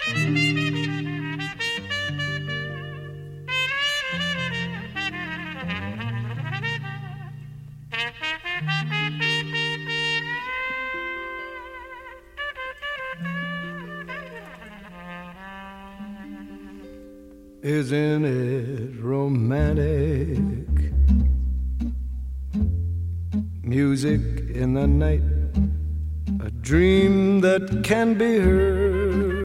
Isn't it romantic? Music in the night, a dream that can be heard.